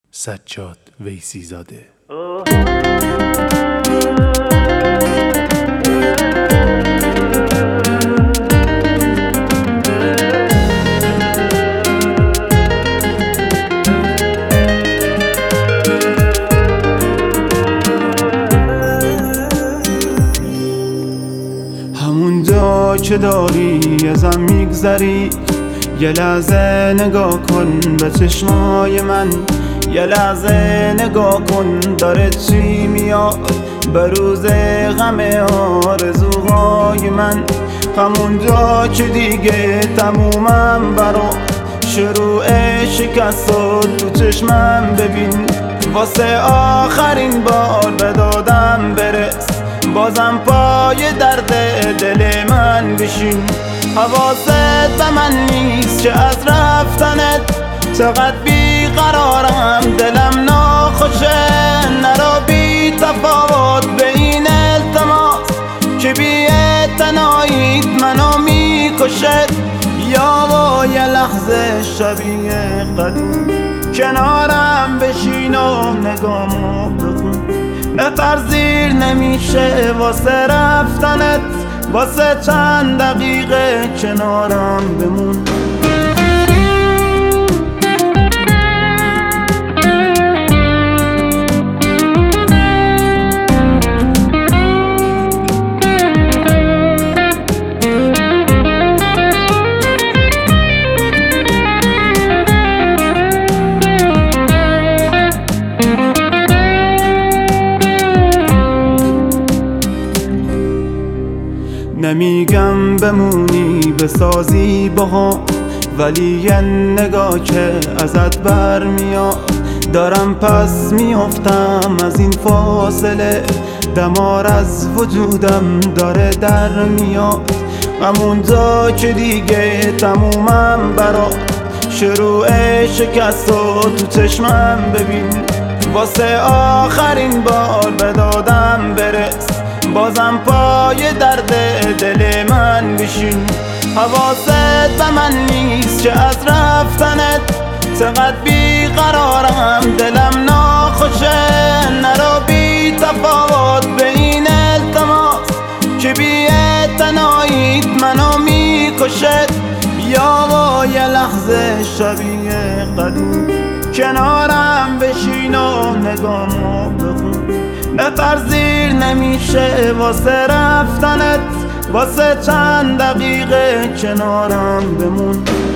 سجاد ویسی زاده. همون جا که داری ازم میگذری، یه لحظه نگاه کن به چشمای من، یه لحظه نگاه کن داره چی میاد به روز غم آرزوهای من. همون جا که دیگه تمومم برا شروع شکست و تو چشمم ببین، واسه آخرین بار به دادم برس، بازم پای درد دل من بشین. حواست به من نیست که از رفتنت چقدر بیقرارم، دلم ناخوشه نرا بی تفاوت به این التماس که بی اعتناییت منو میکشد. یا با یه لحظه شبیه قدیم کنارم بشین و نگامو بخون، نترزیر نمیشه واسه رفتنت، واسه چند دقیقه کنارم بمون. نمیگم بمونی بسازی باها، ولی یه نگاه که ازت برمیاد دارم پس میافتم از این فاصله، دمار از وجودم داره در میاد. همونجا که دیگه تمومم برات شروع شکست و تو چشمم ببین، واسه آخرین بار به دادم برس، بازم پای درد دل من بشین. حواست به من نیست که از رفتنت چقدر بیقرارم، دلم ناخوشه نرا بی تفاوت به این التماس که بی اعتناییت منو میکشد. یا با یه لحظه شبیه قدیم کنارم بشین و نگامو بخون، نترزیر نمیشه واسه رفتنت، واسه چند دقیقه کنارم بمون.